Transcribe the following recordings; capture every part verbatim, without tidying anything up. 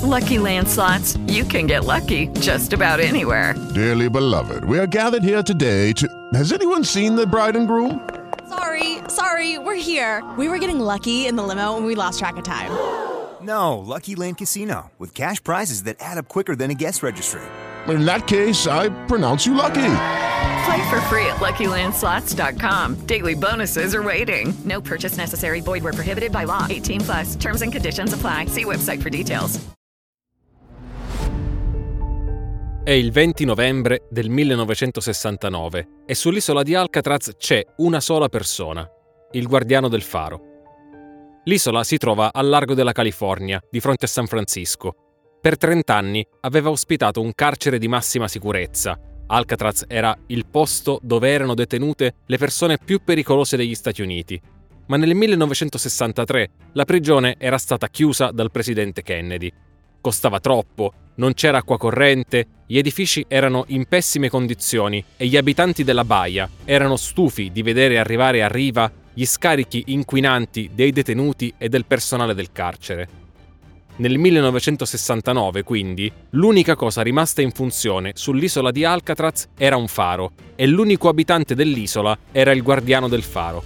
Lucky Land Slots, you can get lucky just about anywhere. Dearly beloved, we are gathered here today to... Has anyone seen the bride and groom? Sorry, sorry, we're here. We were getting lucky in the limo and we lost track of time. No, Lucky Land Casino, with cash prizes that add up quicker than a guest registry. In that case, I pronounce you lucky. Play for free at Lucky Land Slots dot com. Daily bonuses are waiting. No purchase necessary. Void where prohibited by law. eighteen plus. Terms and conditions apply. See website for details. È il venti novembre del millenovecentosessantanove e sull'isola di Alcatraz c'è una sola persona, il guardiano del faro. L'isola si trova al largo della California, di fronte a San Francisco. Per trent'anni aveva ospitato un carcere di massima sicurezza. Alcatraz era il posto dove erano detenute le persone più pericolose degli Stati Uniti. Ma nel millenovecentosessantatré la prigione era stata chiusa dal presidente Kennedy. Costava troppo, non c'era acqua corrente, gli edifici erano in pessime condizioni e gli abitanti della baia erano stufi di vedere arrivare a riva gli scarichi inquinanti dei detenuti e del personale del carcere. Nel millenovecentosessantanove, quindi, l'unica cosa rimasta in funzione sull'isola di Alcatraz era un faro e l'unico abitante dell'isola era il guardiano del faro.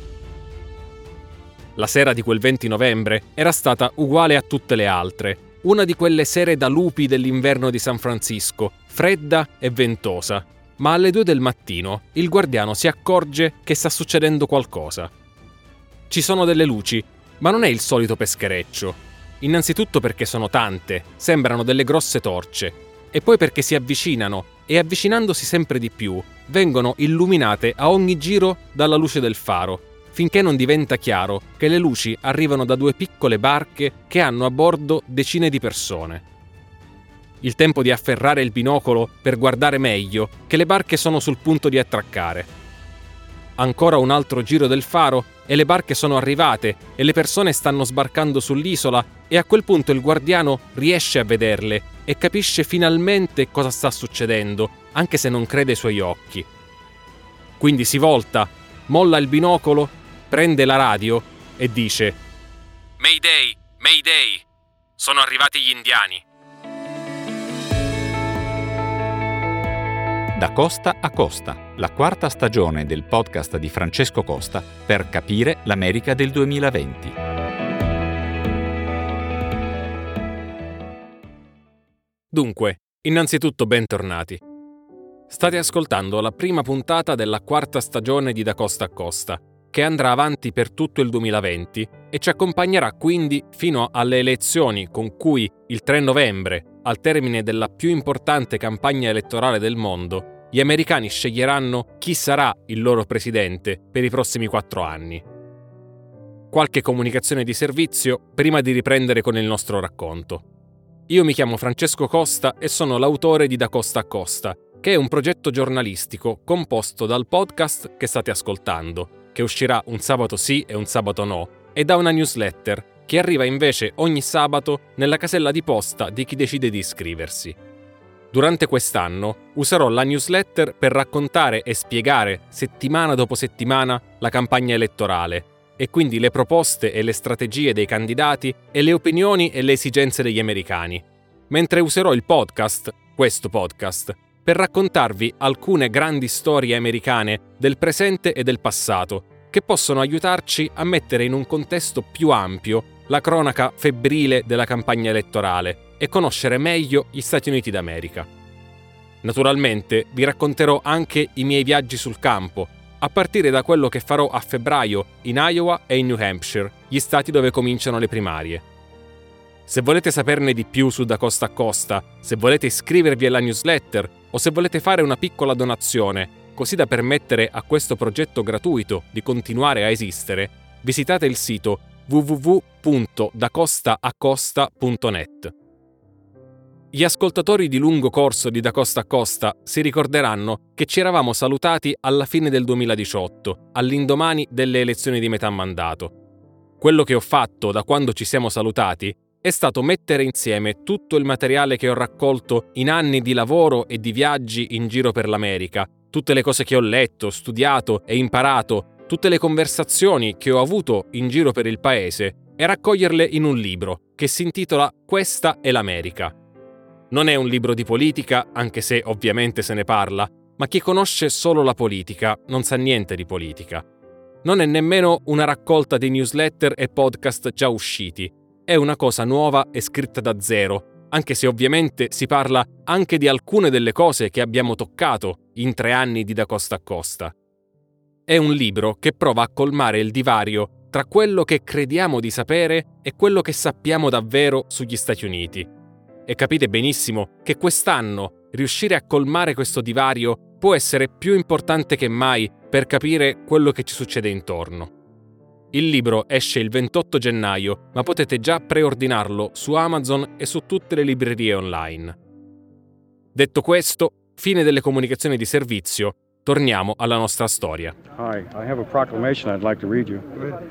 La sera di quel venti novembre era stata uguale a tutte le altre, una di quelle sere da lupi dell'inverno di San Francisco, fredda e ventosa. Ma alle due del mattino il guardiano si accorge che sta succedendo qualcosa. Ci sono delle luci, ma non è il solito peschereccio. Innanzitutto perché sono tante, sembrano delle grosse torce, e poi perché si avvicinano e avvicinandosi sempre di più vengono illuminate a ogni giro dalla luce del faro, finché non diventa chiaro che le luci arrivano da due piccole barche che hanno a bordo decine di persone. Il tempo di afferrare il binocolo per guardare meglio che le barche sono sul punto di attraccare. Ancora un altro giro del faro e le barche sono arrivate e le persone stanno sbarcando sull'isola e a quel punto il guardiano riesce a vederle e capisce finalmente cosa sta succedendo, anche se non crede ai suoi occhi. Quindi si volta, molla il binocolo, prende la radio e dice: Mayday, Mayday, sono arrivati gli indiani. Da costa a costa, la quarta stagione del podcast di Francesco Costa per capire l'America del duemilaventi. Dunque, innanzitutto bentornati. State ascoltando la prima puntata della quarta stagione di Da Costa a Costa, che andrà avanti per tutto il duemilaventi e ci accompagnerà quindi fino alle elezioni con cui il tre novembre, al termine della più importante campagna elettorale del mondo, gli americani sceglieranno chi sarà il loro presidente per i prossimi quattro anni. Qualche comunicazione di servizio prima di riprendere con il nostro racconto. Io mi chiamo Francesco Costa e sono l'autore di Da Costa a Costa, che è un progetto giornalistico composto dal podcast che state ascoltando, che uscirà un sabato sì e un sabato no, e da una newsletter che arriva invece ogni sabato nella casella di posta di chi decide di iscriversi. Durante quest'anno userò la newsletter per raccontare e spiegare settimana dopo settimana la campagna elettorale e quindi le proposte e le strategie dei candidati e le opinioni e le esigenze degli americani, mentre userò il podcast, questo podcast, per raccontarvi alcune grandi storie americane del presente e del passato che possono aiutarci a mettere in un contesto più ampio la cronaca febbrile della campagna elettorale e conoscere meglio gli Stati Uniti d'America. Naturalmente vi racconterò anche i miei viaggi sul campo, a partire da quello che farò a febbraio in Iowa e in New Hampshire, gli stati dove cominciano le primarie. Se volete saperne di più su Da Costa a Costa, se volete iscrivervi alla newsletter o se volete fare una piccola donazione, così da permettere a questo progetto gratuito di continuare a esistere, visitate il sito w w w punto da costa a costa punto net. Gli ascoltatori di lungo corso di Da Costa a Costa si ricorderanno che ci eravamo salutati alla fine del duemiladiciotto, all'indomani delle elezioni di metà mandato. Quello che ho fatto da quando ci siamo salutati è stato mettere insieme tutto il materiale che ho raccolto in anni di lavoro e di viaggi in giro per l'America, tutte le cose che ho letto, studiato e imparato, tutte le conversazioni che ho avuto in giro per il paese, e raccoglierle in un libro che si intitola Questa è l'America. Non è un libro di politica, anche se ovviamente se ne parla, ma chi conosce solo la politica non sa niente di politica. Non è nemmeno una raccolta di newsletter e podcast già usciti, è una cosa nuova e scritta da zero, anche se ovviamente si parla anche di alcune delle cose che abbiamo toccato in tre anni di Da Costa a Costa. È un libro che prova a colmare il divario tra quello che crediamo di sapere e quello che sappiamo davvero sugli Stati Uniti. E capite benissimo che quest'anno riuscire a colmare questo divario può essere più importante che mai per capire quello che ci succede intorno. Il libro esce il ventotto gennaio, ma potete già preordinarlo su Amazon e su tutte le librerie online. Detto questo, fine delle comunicazioni di servizio, torniamo alla nostra storia. Hi, I have a proclamation I'd like to read you.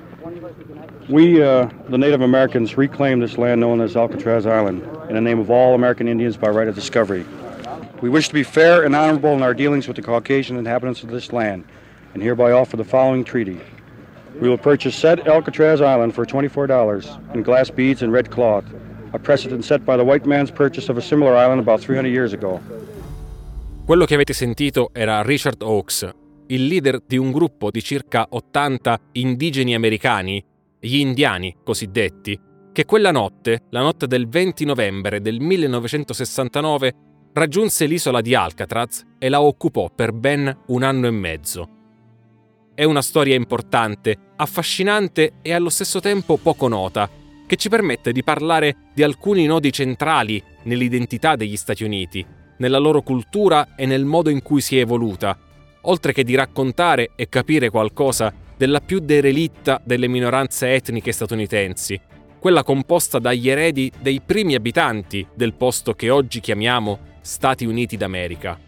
We, uh, the Native Americans, reclaim this land known as Alcatraz Island in the name of all American Indians by right of discovery. We wish to be fair and honorable in our dealings with the Caucasian inhabitants of this land, and hereby offer the following treaty. We will purchase said Alcatraz Island for twenty-four dollars in glass beads and red cloth, a precedent set by the white man's purchase of a similar island about three hundred years ago. Quello che avete sentito era Richard Oakes, il leader di un gruppo di circa ottanta indigeni americani, gli indiani cosiddetti, che quella notte, la notte del venti novembre del millenovecentosessantanove, raggiunse l'isola di Alcatraz e la occupò per ben un anno e mezzo. È una storia importante, affascinante e allo stesso tempo poco nota, che ci permette di parlare di alcuni nodi centrali nell'identità degli Stati Uniti, nella loro cultura e nel modo in cui si è evoluta, oltre che di raccontare e capire qualcosa della più derelitta delle minoranze etniche statunitensi, quella composta dagli eredi dei primi abitanti del posto che oggi chiamiamo Stati Uniti d'America.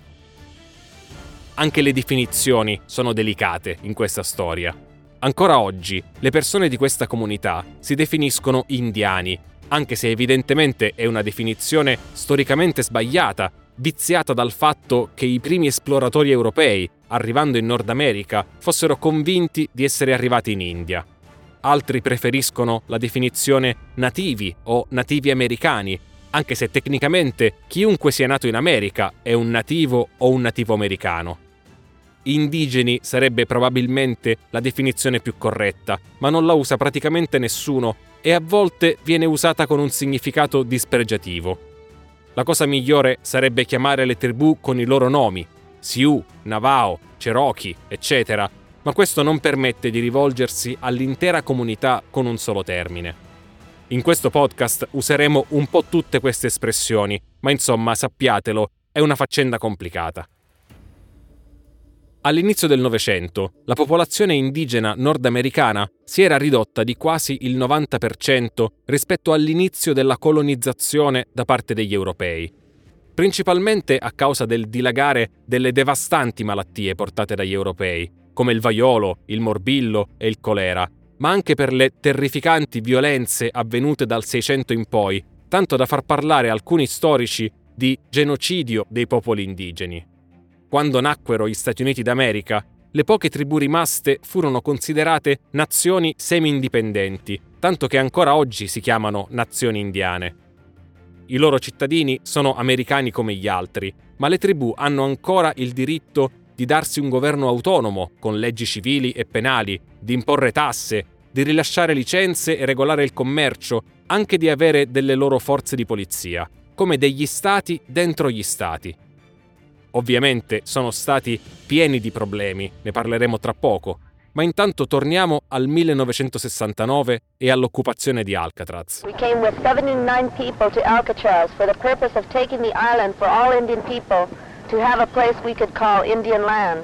Anche le definizioni sono delicate in questa storia. Ancora oggi le persone di questa comunità si definiscono indiani, anche se evidentemente è una definizione storicamente sbagliata, viziata dal fatto che i primi esploratori europei, arrivando in Nord America, fossero convinti di essere arrivati in India. Altri preferiscono la definizione nativi o nativi americani, anche se tecnicamente chiunque sia nato in America è un nativo o un nativo americano. Indigeni sarebbe probabilmente la definizione più corretta, ma non la usa praticamente nessuno e a volte viene usata con un significato dispregiativo. La cosa migliore sarebbe chiamare le tribù con i loro nomi, Sioux, Navajo, Cherokee, eccetera, ma questo non permette di rivolgersi all'intera comunità con un solo termine. In questo podcast useremo un po' tutte queste espressioni, ma insomma, sappiatelo, è una faccenda complicata. All'inizio del Novecento, la popolazione indigena nordamericana si era ridotta di quasi il novanta per cento rispetto all'inizio della colonizzazione da parte degli europei, principalmente a causa del dilagare delle devastanti malattie portate dagli europei, come il vaiolo, il morbillo e il colera, ma anche per le terrificanti violenze avvenute dal Seicento in poi, tanto da far parlare alcuni storici di genocidio dei popoli indigeni. Quando nacquero gli Stati Uniti d'America, le poche tribù rimaste furono considerate nazioni semi-indipendenti, tanto che ancora oggi si chiamano nazioni indiane. I loro cittadini sono americani come gli altri, ma le tribù hanno ancora il diritto di darsi un governo autonomo, con leggi civili e penali, di imporre tasse, di rilasciare licenze e regolare il commercio, anche di avere delle loro forze di polizia, come degli stati dentro gli stati. Ovviamente sono stati pieni di problemi, ne parleremo tra poco, ma intanto torniamo al millenovecentosessantanove e all'occupazione di Alcatraz. We came with seventy-nine people to Alcatraz for the purpose of taking the island for all Indian people to have a place we could call Indian land.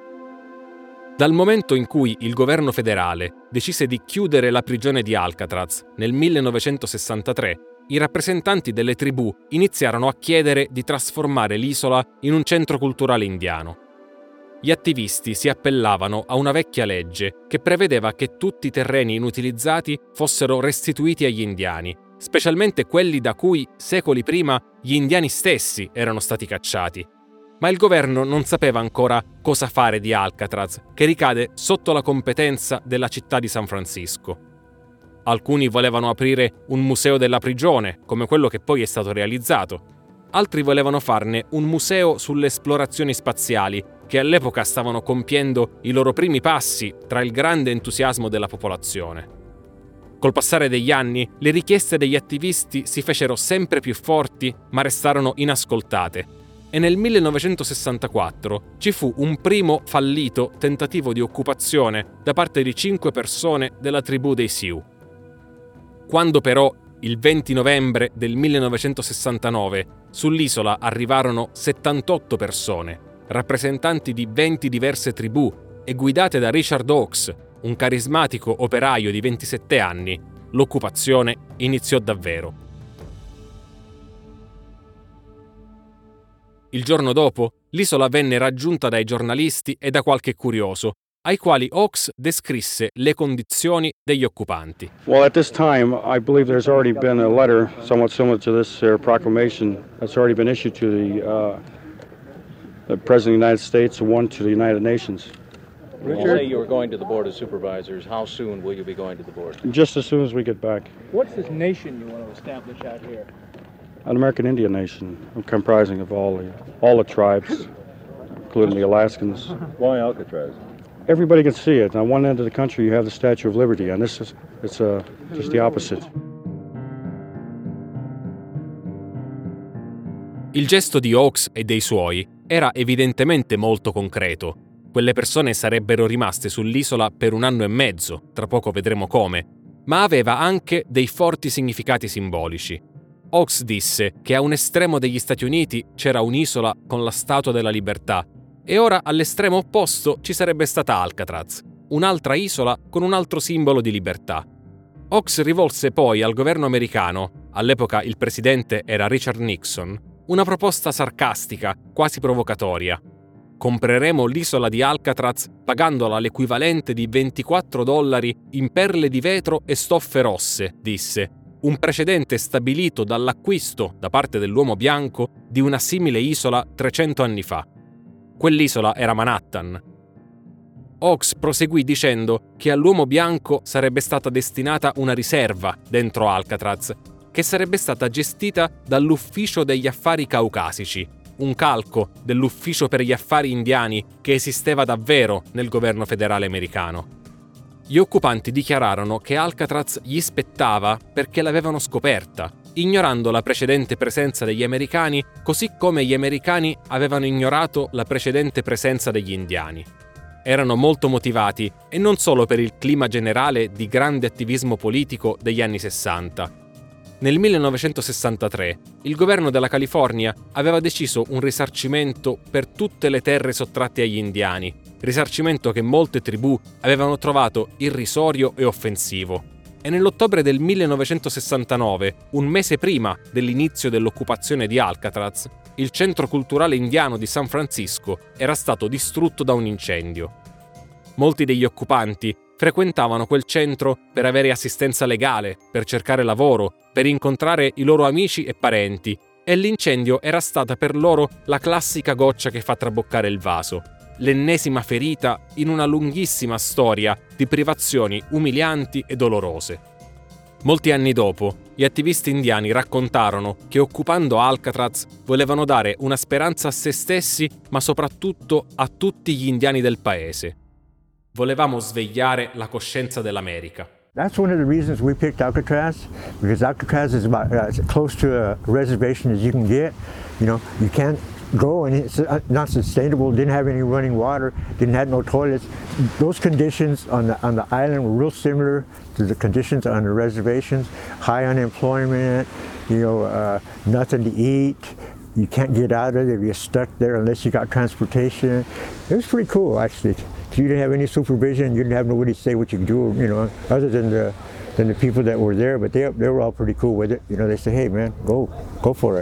Dal momento in cui il governo federale decise di chiudere la prigione di Alcatraz nel millenovecentosessantatré, i rappresentanti delle tribù iniziarono a chiedere di trasformare l'isola in un centro culturale indiano. Gli attivisti si appellavano a una vecchia legge che prevedeva che tutti i terreni inutilizzati fossero restituiti agli indiani, specialmente quelli da cui, secoli prima, gli indiani stessi erano stati cacciati. Ma il governo non sapeva ancora cosa fare di Alcatraz, che ricade sotto la competenza della città di San Francisco. Alcuni volevano aprire un museo della prigione, come quello che poi è stato realizzato. Altri volevano farne un museo sulle esplorazioni spaziali, che all'epoca stavano compiendo i loro primi passi tra il grande entusiasmo della popolazione. Col passare degli anni, le richieste degli attivisti si fecero sempre più forti, ma restarono inascoltate. E nel millenovecentosessantaquattro ci fu un primo fallito tentativo di occupazione da parte di cinque persone della tribù dei Sioux. Quando però, il venti novembre del millenovecentosessantanove, sull'isola arrivarono settantotto persone, rappresentanti di venti diverse tribù e guidate da Richard Oakes, un carismatico operaio di ventisette anni, l'occupazione iniziò davvero. Il giorno dopo, l'isola venne raggiunta dai giornalisti e da qualche curioso, ai quali Oakes descrisse le condizioni degli occupanti. Well, at this time, I believe there's already been a letter somewhat similar to this uh, proclamation that's already been issued to the, uh, the President of the United States and one to the United Nations. Richard? You say you were going to the Board of Supervisors. How soon will you be going to the board? Just as soon as we get back. What's this nation you want to establish out here? An American Indian nation comprising of all the, all the tribes, including the Alaskans. Why Alcatraz? Everybody can see it. On one end of the country you have the Statue of Liberty, and this is it's uh, just the opposite. Il gesto di Oakes e dei suoi era evidentemente molto concreto. Quelle persone sarebbero rimaste sull'isola per un anno e mezzo, tra poco vedremo come, ma aveva anche dei forti significati simbolici. Oakes disse che a un estremo degli Stati Uniti c'era un'isola con la Statua della Libertà e ora all'estremo opposto ci sarebbe stata Alcatraz, un'altra isola con un altro simbolo di libertà. Oakes rivolse poi al governo americano, all'epoca il presidente era Richard Nixon, una proposta sarcastica, quasi provocatoria. Compreremo l'isola di Alcatraz pagandola l'equivalente di ventiquattro dollari in perle di vetro e stoffe rosse, disse, un precedente stabilito dall'acquisto da parte dell'uomo bianco di una simile isola trecento anni fa. Quell'isola era Manhattan. Oakes proseguì dicendo che all'uomo bianco sarebbe stata destinata una riserva dentro Alcatraz, che sarebbe stata gestita dall'Ufficio degli Affari Caucasici, un calco dell'Ufficio per gli Affari Indiani che esisteva davvero nel governo federale americano. Gli occupanti dichiararono che Alcatraz gli spettava perché l'avevano scoperta, ignorando la precedente presenza degli americani, così come gli americani avevano ignorato la precedente presenza degli indiani. Erano molto motivati, e non solo per il clima generale di grande attivismo politico degli anni sessanta. Nel millenovecentosessantatré, il governo della California aveva deciso un risarcimento per tutte le terre sottratte agli indiani, risarcimento che molte tribù avevano trovato irrisorio e offensivo. E nell'ottobre del millenovecentosessantanove, un mese prima dell'inizio dell'occupazione di Alcatraz, il centro culturale indiano di San Francisco era stato distrutto da un incendio. Molti degli occupanti frequentavano quel centro per avere assistenza legale, per cercare lavoro, per incontrare i loro amici e parenti, e l'incendio era stata per loro la classica goccia che fa traboccare il vaso, l'ennesima ferita in una lunghissima storia di privazioni umilianti e dolorose. Molti anni dopo, gli attivisti indiani raccontarono che occupando Alcatraz volevano dare una speranza a se stessi, ma soprattutto a tutti gli indiani del paese. Volevamo svegliare la coscienza dell'America. That's one of the reasons we picked Alcatraz, because Alcatraz is about uh, as close to a reservation as you can get. You know, you can't go and it's not sustainable, didn't have any running water, didn't have no toilets. Those conditions on the, on the island were real similar to the conditions on the reservations. High unemployment, you know, uh, nothing to eat. You can't get out of it, you're stuck there unless you got transportation. It was pretty cool, actually. You didn't have any supervision, you didn't have nobody to say what you could do, you know, other than the, than the people that were there, but they, they were all pretty cool with it. You know, they say, hey man, go, go for it.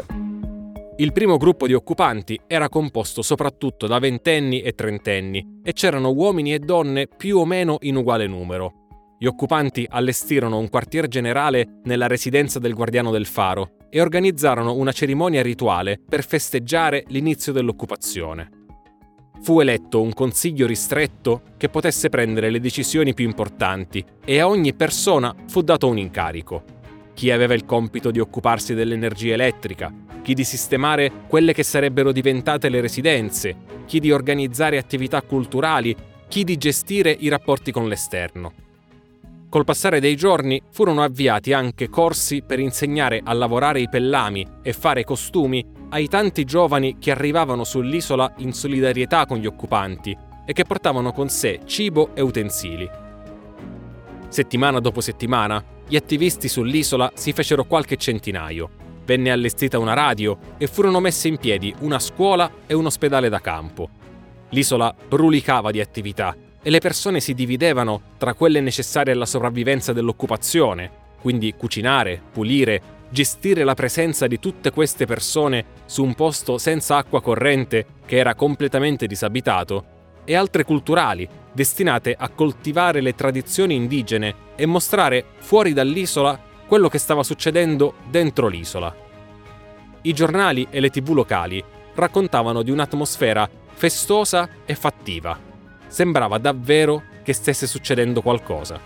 Il primo gruppo di occupanti era composto soprattutto da ventenni e trentenni e c'erano uomini e donne più o meno in uguale numero. Gli occupanti allestirono un quartier generale nella residenza del guardiano del faro e organizzarono una cerimonia rituale per festeggiare l'inizio dell'occupazione. fu eletto un consiglio ristretto che potesse prendere le decisioni più importanti e a ogni persona fu dato un incarico. Chi aveva il compito di occuparsi dell'energia elettrica, chi di sistemare quelle che sarebbero diventate le residenze, chi di organizzare attività culturali, chi di gestire i rapporti con l'esterno. Col passare dei giorni furono avviati anche corsi per insegnare a lavorare i pellami e fare costumi ai tanti giovani che arrivavano sull'isola in solidarietà con gli occupanti e che portavano con sé cibo e utensili. Settimana dopo settimana, gli attivisti sull'isola si fecero qualche centinaio. Venne allestita una radio e furono messe in piedi una scuola e un ospedale da campo. L'isola brulicava di attività e le persone si dividevano tra quelle necessarie alla sopravvivenza dell'occupazione, quindi cucinare, pulire, gestire la presenza di tutte queste persone su un posto senza acqua corrente che era completamente disabitato, e altre culturali, destinate a coltivare le tradizioni indigene e mostrare fuori dall'isola quello che stava succedendo dentro l'isola. I giornali e le tivù locali raccontavano di un'atmosfera festosa e fattiva. Sembrava davvero che stesse succedendo qualcosa.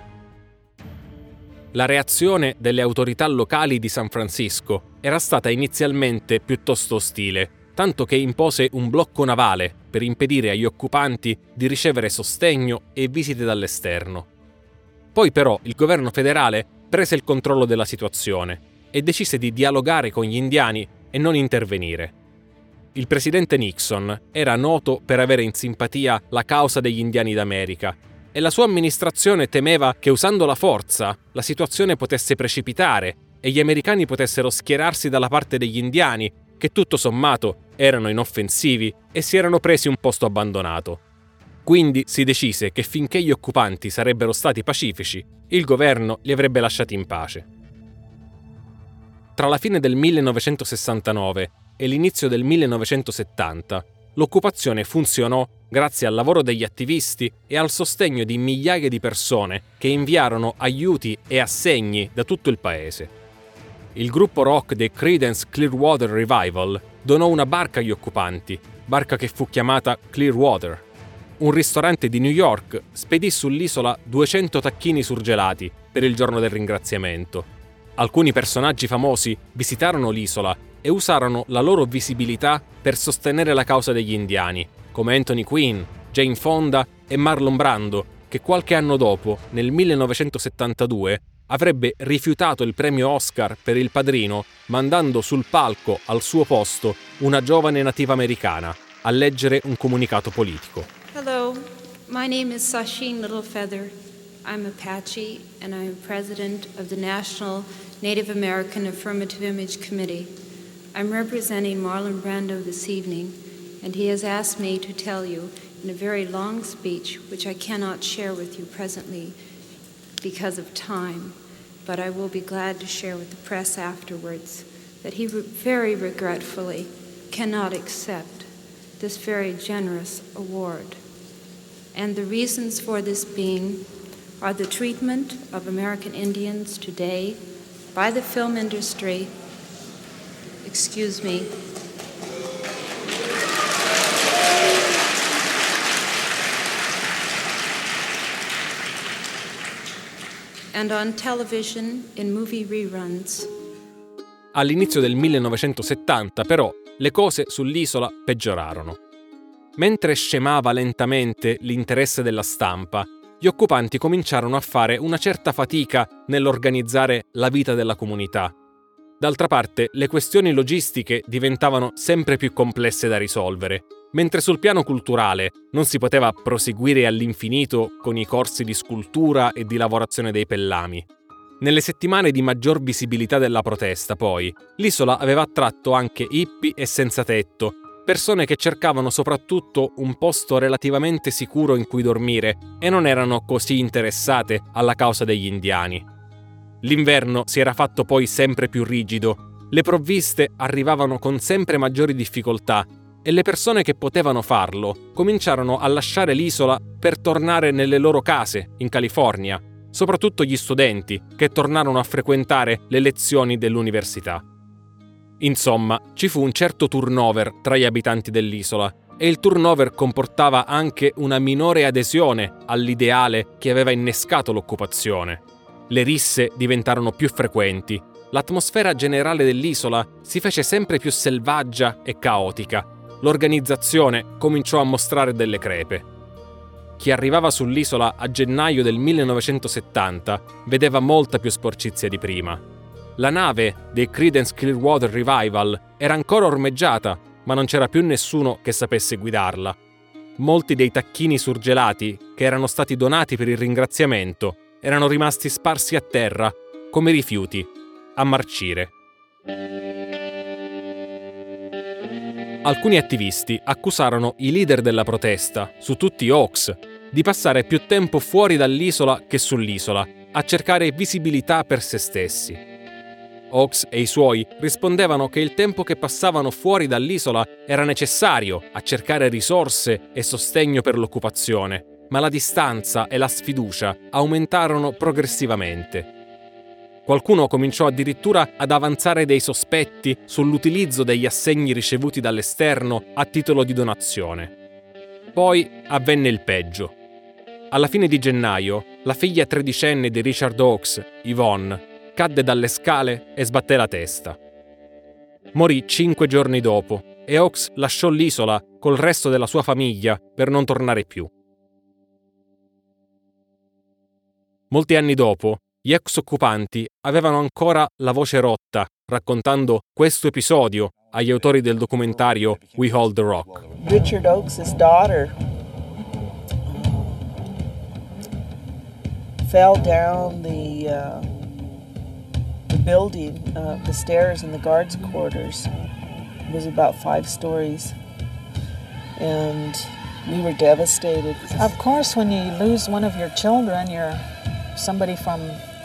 La reazione delle autorità locali di San Francisco era stata inizialmente piuttosto ostile, tanto che impose un blocco navale per impedire agli occupanti di ricevere sostegno e visite dall'esterno. Poi però il governo federale prese il controllo della situazione e decise di dialogare con gli indiani e non intervenire. Il presidente Nixon era noto per avere in simpatia la causa degli indiani d'America e la sua amministrazione temeva che usando la forza la situazione potesse precipitare e gli americani potessero schierarsi dalla parte degli indiani, che tutto sommato erano inoffensivi e si erano presi un posto abbandonato. Quindi si decise che finché gli occupanti sarebbero stati pacifici, il governo li avrebbe lasciati in pace. Tra la fine del millenovecentosessantanove e l'inizio del millenovecentosettanta, l'occupazione funzionò grazie al lavoro degli attivisti e al sostegno di migliaia di persone che inviarono aiuti e assegni da tutto il paese. Il gruppo rock dei Creedence Clearwater Revival donò una barca agli occupanti, barca che fu chiamata Clearwater. Un ristorante di New York spedì sull'isola duecento tacchini surgelati per il giorno del ringraziamento. Alcuni personaggi famosi visitarono l'isola e usarono la loro visibilità per sostenere la causa degli indiani, come Anthony Quinn, Jane Fonda e Marlon Brando, che qualche anno dopo, nel millenovecentosettantadue, avrebbe rifiutato il premio Oscar per Il Padrino, mandando sul palco al suo posto una giovane nativa americana a leggere un comunicato politico. Hello, my name is Sasheen Littlefeather. I'm Apache and I am president of the National Native American Affirmative Image Committee. I'm representing Marlon Brando this evening, and he has asked me to tell you in a very long speech, which I cannot share with you presently because of time, but I will be glad to share with the press afterwards, that he re- very regretfully cannot accept this very generous award. And the reasons for this being are the treatment of American Indians today by the film industry, excuse me, and on television in movie reruns. All'inizio del millenovecentosettanta, però, le cose sull'isola peggiorarono. Mentre scemava lentamente l'interesse della stampa, gli occupanti cominciarono a fare una certa fatica nell'organizzare la vita della comunità. D'altra parte, le questioni logistiche diventavano sempre più complesse da risolvere, mentre sul piano culturale non si poteva proseguire all'infinito con i corsi di scultura e di lavorazione dei pellami. Nelle settimane di maggior visibilità della protesta, poi, l'isola aveva attratto anche hippie e senza tetto, persone che cercavano soprattutto un posto relativamente sicuro in cui dormire e non erano così interessate alla causa degli indiani. L'inverno si era fatto poi sempre più rigido, le provviste arrivavano con sempre maggiori difficoltà e le persone che potevano farlo cominciarono a lasciare l'isola per tornare nelle loro case in California, soprattutto gli studenti che tornarono a frequentare le lezioni dell'università. Insomma, ci fu un certo turnover tra gli abitanti dell'isola e il turnover comportava anche una minore adesione all'ideale che aveva innescato l'occupazione. Le risse diventarono più frequenti, l'atmosfera generale dell'isola si fece sempre più selvaggia e caotica, l'organizzazione cominciò a mostrare delle crepe. Chi arrivava sull'isola a gennaio del millenovecentosettanta vedeva molta più sporcizia di prima. La nave dei Creedence Clearwater Revival era ancora ormeggiata, ma non c'era più nessuno che sapesse guidarla. Molti dei tacchini surgelati, che erano stati donati per il ringraziamento, erano rimasti sparsi a terra, come rifiuti, a marcire. Alcuni attivisti accusarono i leader della protesta, su tutti Oaks, di passare più tempo fuori dall'isola che sull'isola, a cercare visibilità per se stessi. Oaks e i suoi rispondevano che il tempo che passavano fuori dall'isola era necessario a cercare risorse e sostegno per l'occupazione, ma la distanza e la sfiducia aumentarono progressivamente. Qualcuno cominciò addirittura ad avanzare dei sospetti sull'utilizzo degli assegni ricevuti dall'esterno a titolo di donazione. Poi avvenne il peggio. Alla fine di gennaio, la figlia tredicenne di Richard Oaks, Yvonne, cadde dalle scale e sbatté la testa. Morì cinque giorni dopo e Oaks lasciò l'isola col resto della sua famiglia per non tornare più. Molti anni dopo, gli ex occupanti avevano ancora la voce rotta raccontando questo episodio agli autori del documentario We Hold the Rock. Richard Oaks' daughter fell down the uh, the building, uh, the stairs in the guards' quarters. It was about five stories, and we were devastated. Of course, when you lose one of your children, you're somebody from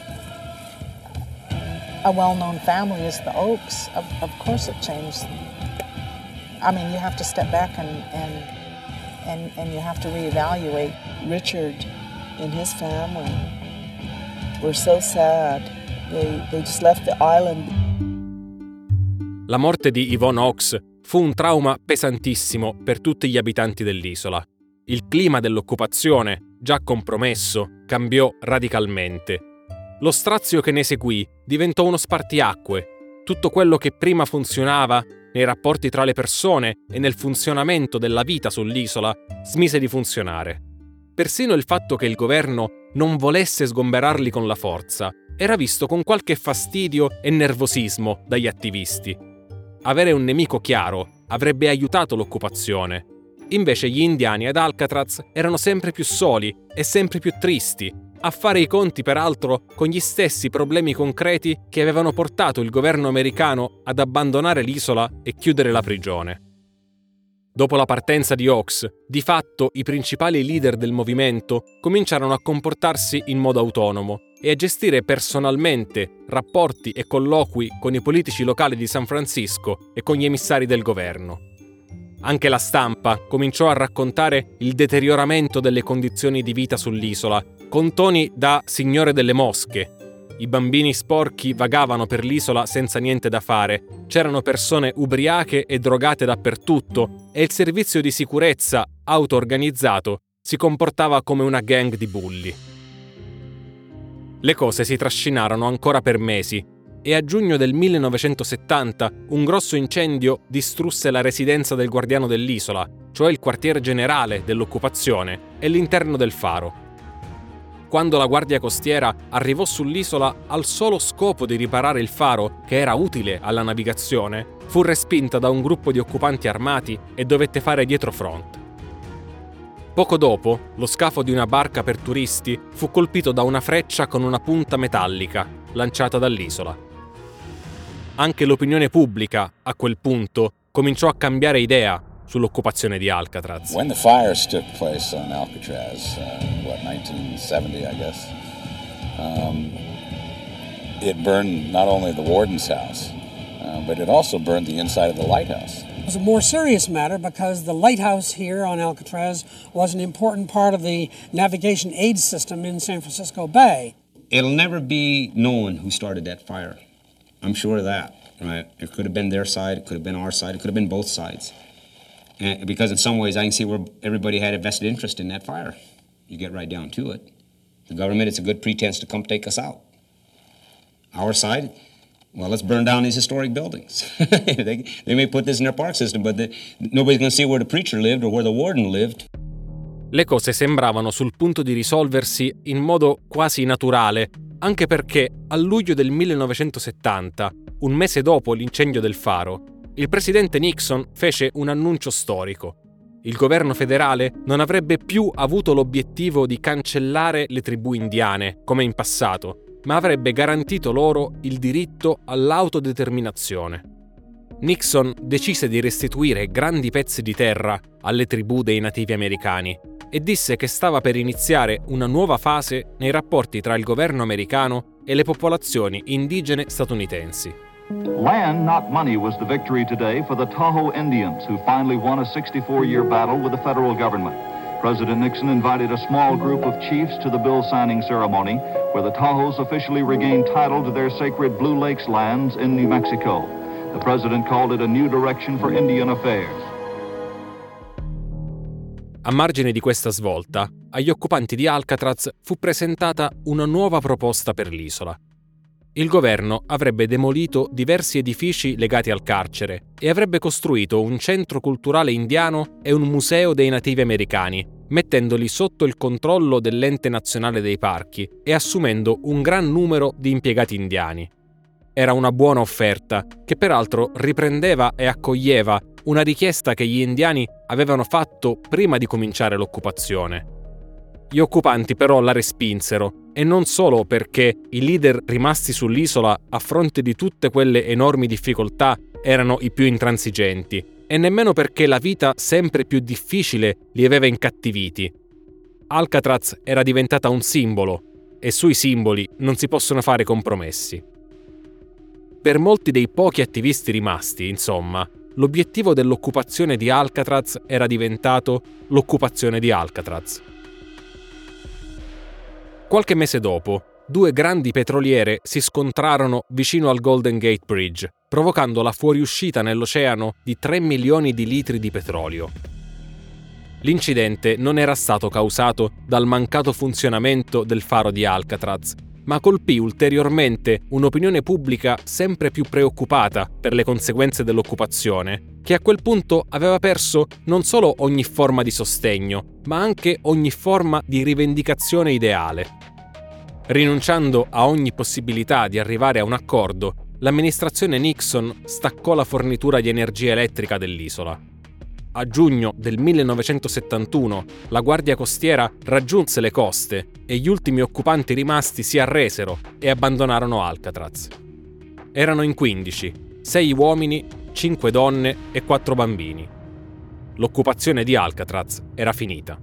a well-known family is the Oaks. Of, of course, it changed. I mean, you have to step back and and and and you have to reevaluate. Richard and his family were so sad. They, they just left the island. La morte di Yvonne Oaks fu un trauma pesantissimo per tutti gli abitanti dell'isola. Il clima dell'occupazione, già compromesso, cambiò radicalmente. Lo strazio che ne seguì diventò uno spartiacque. Tutto quello che prima funzionava nei rapporti tra le persone e nel funzionamento della vita sull'isola smise di funzionare. Persino il fatto che il governo non volesse sgomberarli con la forza era visto con qualche fastidio e nervosismo dagli attivisti. Avere un nemico chiaro avrebbe aiutato l'occupazione. Invece gli indiani ad Alcatraz erano sempre più soli e sempre più tristi, a fare i conti peraltro con gli stessi problemi concreti che avevano portato il governo americano ad abbandonare l'isola e chiudere la prigione. Dopo la partenza di Oaks, di fatto i principali leader del movimento cominciarono a comportarsi in modo autonomo e a gestire personalmente rapporti e colloqui con i politici locali di San Francisco e con gli emissari del governo. Anche la stampa cominciò a raccontare il deterioramento delle condizioni di vita sull'isola, con toni da signore delle mosche. I bambini sporchi vagavano per l'isola senza niente da fare, c'erano persone ubriache e drogate dappertutto e il servizio di sicurezza auto-organizzato si comportava come una gang di bulli. Le cose si trascinarono ancora per mesi e a giugno del millenovecentosettanta un grosso incendio distrusse la residenza del guardiano dell'isola, cioè il quartier generale dell'occupazione, e l'interno del faro. Quando la guardia costiera arrivò sull'isola al solo scopo di riparare il faro, che era utile alla navigazione, fu respinta da un gruppo di occupanti armati e dovette fare dietrofront. Poco dopo, lo scafo di una barca per turisti fu colpito da una freccia con una punta metallica, lanciata dall'isola. Anche l'opinione pubblica, a quel punto, cominciò a cambiare idea sull'occupazione di Alcatraz. When the fires took place on Alcatraz, uh, what, nineteen seventy, I guess, um, it burned not only the warden's house, uh, but it also burned the inside of the lighthouse. It was a more serious matter because the lighthouse here on Alcatraz was an important part of the navigation aid system in San Francisco Bay. It'll never be known who started that fire. I'm sure of that, right? It could have been their side, it could have been our side, it could have been both sides. Uh, because in some ways I can see where everybody had a vested interest in that fire. You get right down to it. The government, it's a good pretense to come take us out. Our side, well, let's burn down these historic buildings. they, they may put this in their park system, but the, nobody's going to see where the preacher lived or where the warden lived. Le cose sembravano sul punto di risolversi in modo quasi naturale, anche perché a luglio del millenovecentosettanta, un mese dopo l'incendio del faro, il presidente Nixon fece un annuncio storico. Il governo federale non avrebbe più avuto l'obiettivo di cancellare le tribù indiane, come in passato, ma avrebbe garantito loro il diritto all'autodeterminazione. Nixon decise di restituire grandi pezzi di terra alle tribù dei nativi americani e disse che stava per iniziare una nuova fase nei rapporti tra il governo americano e le popolazioni indigene statunitensi. Land, not money, was the victory today for the Tahoe Indians, who finally won a sixty-four-year battle with the federal government. President Nixon invited a small group of chiefs to the bill signing ceremony, where the Tahoes officially regained title to their sacred Blue Lakes lands in New Mexico. The president called it a new direction for Indian affairs. A margine di questa svolta, agli occupanti di Alcatraz fu presentata una nuova proposta per l'isola. Il governo avrebbe demolito diversi edifici legati al carcere e avrebbe costruito un centro culturale indiano e un museo dei nativi americani, mettendoli sotto il controllo dell'Ente Nazionale dei Parchi e assumendo un gran numero di impiegati indiani. Era una buona offerta, che peraltro riprendeva e accoglieva una richiesta che gli indiani avevano fatto prima di cominciare l'occupazione. Gli occupanti però la respinsero, e non solo perché i leader rimasti sull'isola a fronte di tutte quelle enormi difficoltà erano i più intransigenti, e nemmeno perché la vita sempre più difficile li aveva incattiviti. Alcatraz era diventata un simbolo, e sui simboli non si possono fare compromessi. Per molti dei pochi attivisti rimasti, insomma, l'obiettivo dell'occupazione di Alcatraz era diventato l'occupazione di Alcatraz. Qualche mese dopo, due grandi petroliere si scontrarono vicino al Golden Gate Bridge, provocando la fuoriuscita nell'oceano di tre milioni di litri di petrolio. L'incidente non era stato causato dal mancato funzionamento del faro di Alcatraz, ma colpì ulteriormente un'opinione pubblica sempre più preoccupata per le conseguenze dell'occupazione, che a quel punto aveva perso non solo ogni forma di sostegno, ma anche ogni forma di rivendicazione ideale. Rinunciando a ogni possibilità di arrivare a un accordo, l'amministrazione Nixon staccò la fornitura di energia elettrica dell'isola. A giugno del millenovecentosettantuno la Guardia Costiera raggiunse le coste e gli ultimi occupanti rimasti si arresero e abbandonarono Alcatraz. Erano in quindici, sei uomini, cinque donne e quattro bambini. L'occupazione di Alcatraz era finita.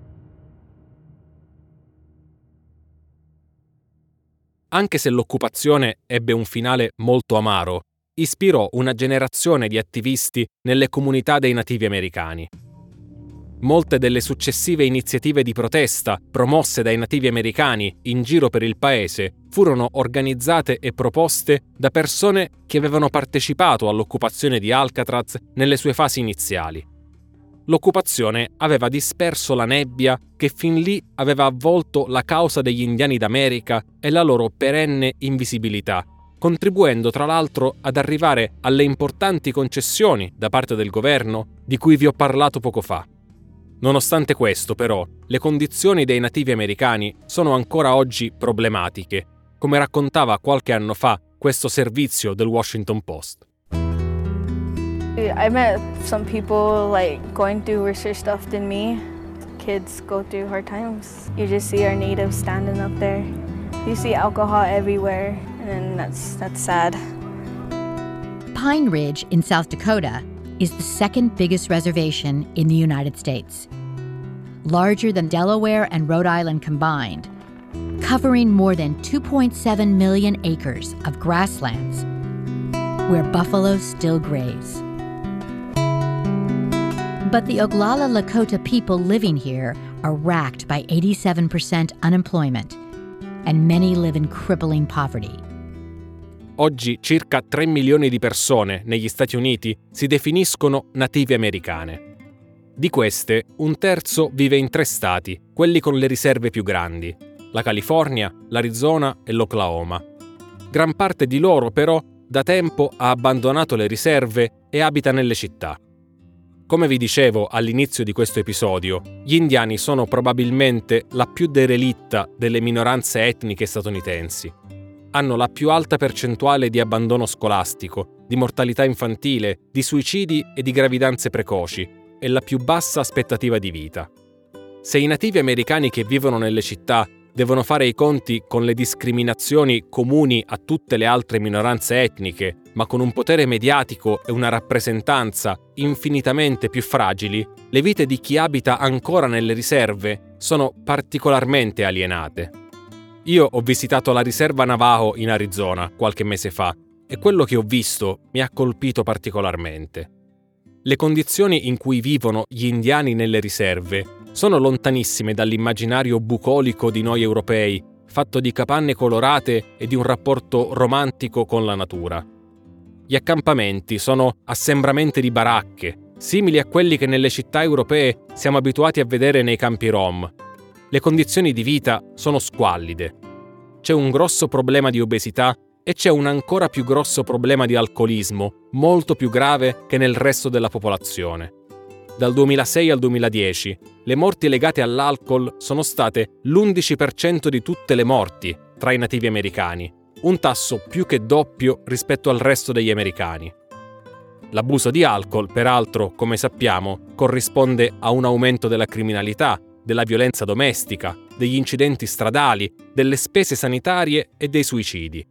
Anche se l'occupazione ebbe un finale molto amaro, ispirò una generazione di attivisti nelle comunità dei nativi americani. Molte delle successive iniziative di protesta promosse dai nativi americani in giro per il paese furono organizzate e proposte da persone che avevano partecipato all'occupazione di Alcatraz nelle sue fasi iniziali. L'occupazione aveva disperso la nebbia che fin lì aveva avvolto la causa degli indiani d'America e la loro perenne invisibilità, contribuendo tra l'altro ad arrivare alle importanti concessioni da parte del governo di cui vi ho parlato poco fa. Nonostante questo, però, le condizioni dei nativi americani sono ancora oggi problematiche, come raccontava qualche anno fa questo servizio del Washington Post. I met some people like going through worse stuff than me. Kids go through hard times. You just see our natives standing up there. You see alcohol everywhere, and that's that's sad. Pine Ridge in South Dakota is the second biggest reservation in the United States. Larger than Delaware and Rhode Island combined, covering more than two point seven million acres of grasslands where buffaloes still graze. But the Oglala Lakota people living here are racked by eighty-seven percent unemployment, and many live in crippling poverty. Oggi circa tre milioni di persone negli Stati Uniti si definiscono native americane. Di queste, un terzo vive in tre stati, quelli con le riserve più grandi: la California, l'Arizona e l'Oklahoma. Gran parte di loro, però, da tempo ha abbandonato le riserve e abita nelle città. Come vi dicevo all'inizio di questo episodio, gli indiani sono probabilmente la più derelitta delle minoranze etniche statunitensi. Hanno la più alta percentuale di abbandono scolastico, di mortalità infantile, di suicidi e di gravidanze precoci, e la più bassa aspettativa di vita. Se i nativi americani che vivono nelle città devono fare i conti con le discriminazioni comuni a tutte le altre minoranze etniche, ma con un potere mediatico e una rappresentanza infinitamente più fragili, le vite di chi abita ancora nelle riserve sono particolarmente alienate. Io ho visitato la riserva Navajo in Arizona qualche mese fa e quello che ho visto mi ha colpito particolarmente. Le condizioni in cui vivono gli indiani nelle riserve sono lontanissime dall'immaginario bucolico di noi europei, fatto di capanne colorate e di un rapporto romantico con la natura. Gli accampamenti sono assembramenti di baracche, simili a quelli che nelle città europee siamo abituati a vedere nei campi rom. Le condizioni di vita sono squallide. C'è un grosso problema di obesità e c'è un ancora più grosso problema di alcolismo, molto più grave che nel resto della popolazione. Dal duemilasei al duemiladieci, le morti legate all'alcol sono state l'undici per cento di tutte le morti tra i nativi americani, un tasso più che doppio rispetto al resto degli americani. L'abuso di alcol, peraltro, come sappiamo, corrisponde a un aumento della criminalità, della violenza domestica, degli incidenti stradali, delle spese sanitarie e dei suicidi.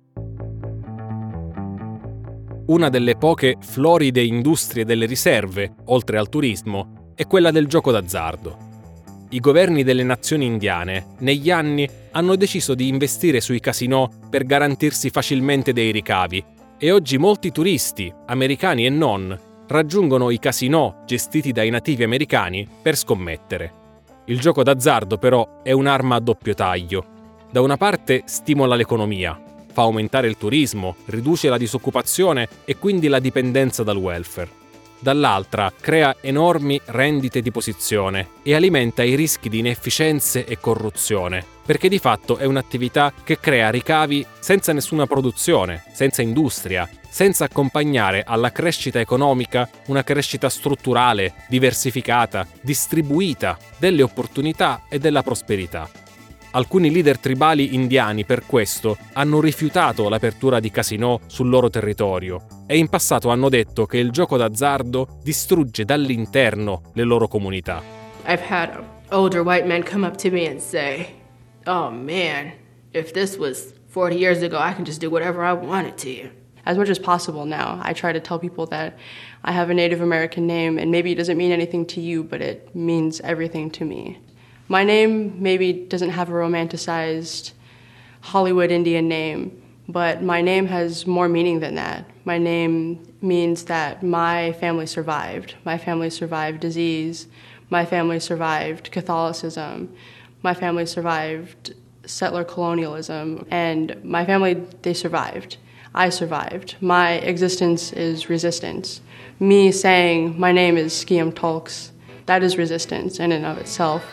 Una delle poche floride industrie delle riserve, oltre al turismo, è quella del gioco d'azzardo. I governi delle nazioni indiane, negli anni, hanno deciso di investire sui casinò per garantirsi facilmente dei ricavi e oggi molti turisti, americani e non, raggiungono i casinò gestiti dai nativi americani per scommettere. Il gioco d'azzardo, però, è un'arma a doppio taglio. Da una parte stimola l'economia, fa aumentare il turismo, riduce la disoccupazione e quindi la dipendenza dal welfare. Dall'altra crea enormi rendite di posizione e alimenta i rischi di inefficienze e corruzione, perché di fatto è un'attività che crea ricavi senza nessuna produzione, senza industria, senza accompagnare alla crescita economica una crescita strutturale, diversificata, distribuita delle opportunità e della prosperità. Alcuni leader tribali indiani per questo hanno rifiutato l'apertura di casinò sul loro territorio e in passato hanno detto che il gioco d'azzardo distrugge dall'interno le loro comunità. I've had older white men come up to me and say, "Oh man, if this was forty years ago, I can just do whatever I wanted to." As much as possible now, I try to tell people that I have a Native American name and maybe it doesn't mean anything to you, but it means everything to me. My name maybe doesn't have a romanticized Hollywood Indian name, but my name has more meaning than that. My name means that my family survived. My family survived disease. My family survived Catholicism. My family survived settler colonialism. And my family, they survived. I survived. My existence is resistance. Me saying my name is Skiam Tulks, that is resistance in and of itself.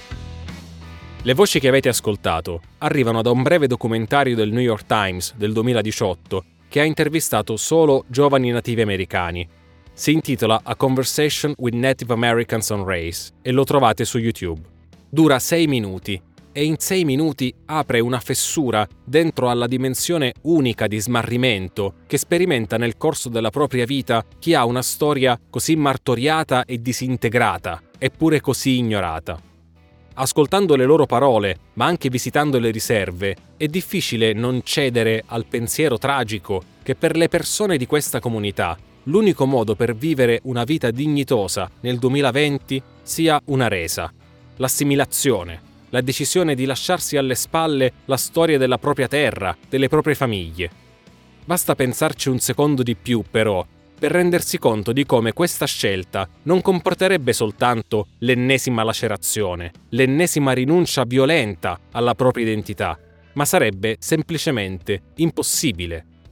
Le voci che avete ascoltato arrivano da un breve documentario del New York Times del duemiladiciotto che ha intervistato solo giovani nativi americani. Si intitola A Conversation with Native Americans on Race e lo trovate su YouTube. Dura sei minuti e in sei minuti apre una fessura dentro alla dimensione unica di smarrimento che sperimenta nel corso della propria vita chi ha una storia così martoriata e disintegrata, eppure così ignorata. Ascoltando le loro parole, ma anche visitando le riserve, è difficile non cedere al pensiero tragico che per le persone di questa comunità l'unico modo per vivere una vita dignitosa nel duemilaventi sia una resa, l'assimilazione, la decisione di lasciarsi alle spalle la storia della propria terra, delle proprie famiglie. Basta pensarci un secondo di più, però, per rendersi conto di come questa scelta non comporterebbe soltanto l'ennesima lacerazione, l'ennesima rinuncia violenta alla propria identità, ma sarebbe semplicemente impossibile.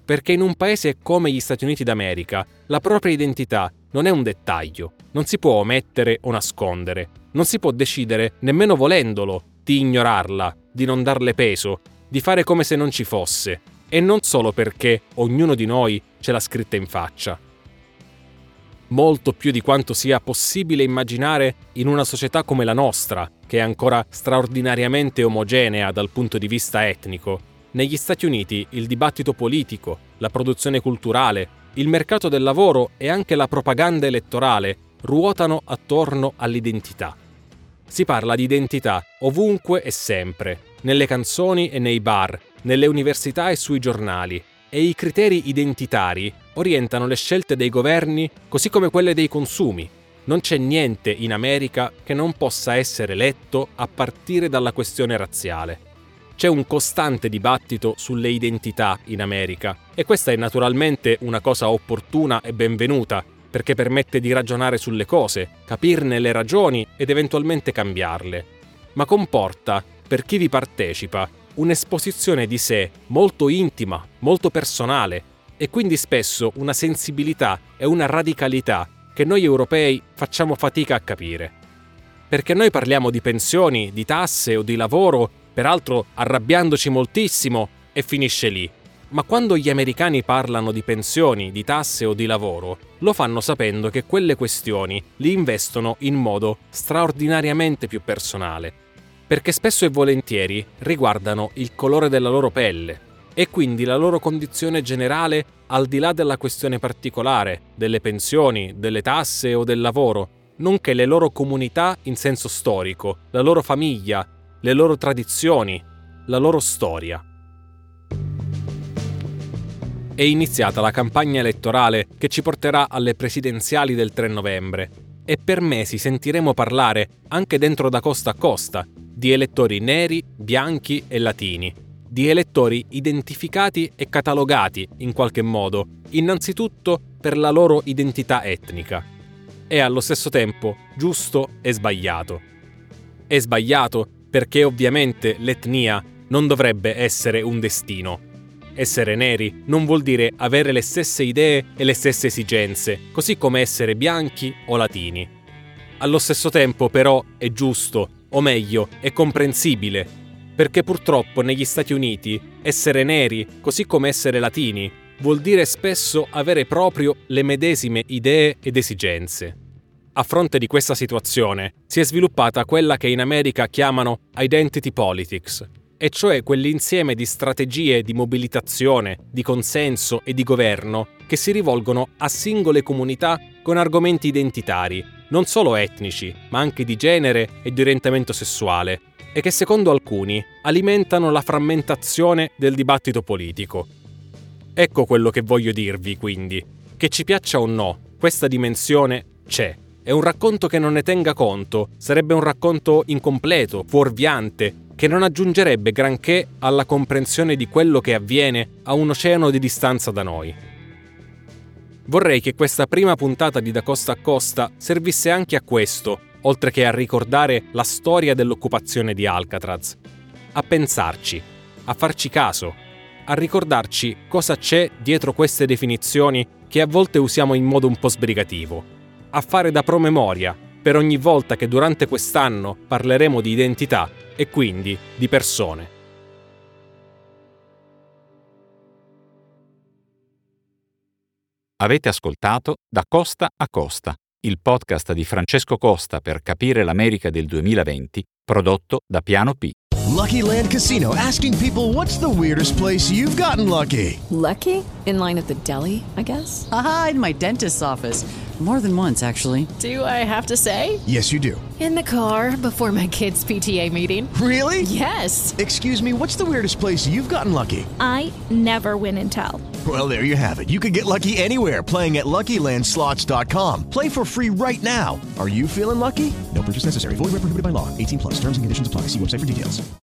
perché in un paese come gli Stati Uniti d'America la propria identità non è un dettaglio, non si può omettere o nascondere, non si può decidere, nemmeno volendolo, di ignorarla, di non darle peso, di fare come se non ci fosse, e non solo perché ognuno di noi ce l'ha scritta in faccia. Molto più di quanto sia possibile immaginare in una società come la nostra, che è ancora straordinariamente omogenea dal punto di vista etnico, negli Stati Uniti il dibattito politico, la produzione culturale, il mercato del lavoro e anche la propaganda elettorale ruotano attorno all'identità. Si parla di identità ovunque e sempre, nelle canzoni e nei bar, nelle università e sui giornali, e i criteri identitari orientano le scelte dei governi così come quelle dei consumi. Non c'è niente in America che non possa essere letto a partire dalla questione razziale. C'è un costante dibattito sulle identità in America e questa è naturalmente una cosa opportuna e benvenuta perché permette di ragionare sulle cose, capirne le ragioni ed eventualmente cambiarle. Ma comporta, per chi vi partecipa, un'esposizione di sé molto intima, molto personale e quindi spesso una sensibilità e una radicalità che noi europei facciamo fatica a capire. Perché noi parliamo di pensioni, di tasse o di lavoro, peraltro arrabbiandoci moltissimo, e finisce lì. Ma quando gli americani parlano di pensioni, di tasse o di lavoro, lo fanno sapendo che quelle questioni li investono in modo straordinariamente più personale, perché spesso e volentieri riguardano il colore della loro pelle e quindi la loro condizione generale al di là della questione particolare, delle pensioni, delle tasse o del lavoro, nonché le loro comunità in senso storico, la loro famiglia, le loro tradizioni, la loro storia. È iniziata la campagna elettorale che ci porterà alle presidenziali del tre novembre e per mesi sentiremo parlare, anche dentro Da Costa a Costa, di elettori neri, bianchi e latini, di elettori identificati e catalogati in qualche modo, innanzitutto per la loro identità etnica. È allo stesso tempo giusto e sbagliato. È sbagliato perché ovviamente l'etnia non dovrebbe essere un destino. Essere neri non vuol dire avere le stesse idee e le stesse esigenze, così come essere bianchi o latini. Allo stesso tempo però è giusto, o meglio, è comprensibile, perché purtroppo negli Stati Uniti essere neri, così come essere latini, vuol dire spesso avere proprio le medesime idee ed esigenze. A fronte di questa situazione si è sviluppata quella che in America chiamano identity politics, e cioè quell'insieme di strategie di mobilitazione, di consenso e di governo che si rivolgono a singole comunità con argomenti identitari, non solo etnici, ma anche di genere e di orientamento sessuale, e che secondo alcuni alimentano la frammentazione del dibattito politico. Ecco quello che voglio dirvi, quindi, che ci piaccia o no, questa dimensione c'è. È un racconto che non ne tenga conto, sarebbe un racconto incompleto, fuorviante, che non aggiungerebbe granché alla comprensione di quello che avviene a un oceano di distanza da noi. Vorrei che questa prima puntata di Da Costa a Costa servisse anche a questo, oltre che a ricordare la storia dell'occupazione di Alcatraz, a pensarci, a farci caso, a ricordarci cosa c'è dietro queste definizioni che a volte usiamo in modo un po' sbrigativo, a fare da promemoria per ogni volta che durante quest'anno parleremo di identità e quindi di persone. Avete ascoltato Da Costa a Costa, il podcast di Francesco Costa per capire l'America del duemilaventi, prodotto da Piano P. Lucky Land Casino, asking people, what's the weirdest place you've gotten lucky? Lucky? In line at the deli, I guess? Aha, in my dentist's office. More than once, actually. Do I have to say? Yes, you do. In the car before my kids' P T A meeting. Really? Yes. Excuse me, what's the weirdest place you've gotten lucky? I never win and tell. Well, there you have it. You can get lucky anywhere, playing at Lucky Land Slots dot com. Play for free right now. Are you feeling lucky? No purchase necessary. Void where prohibited by law. eighteen plus. Terms and conditions apply. See website for details.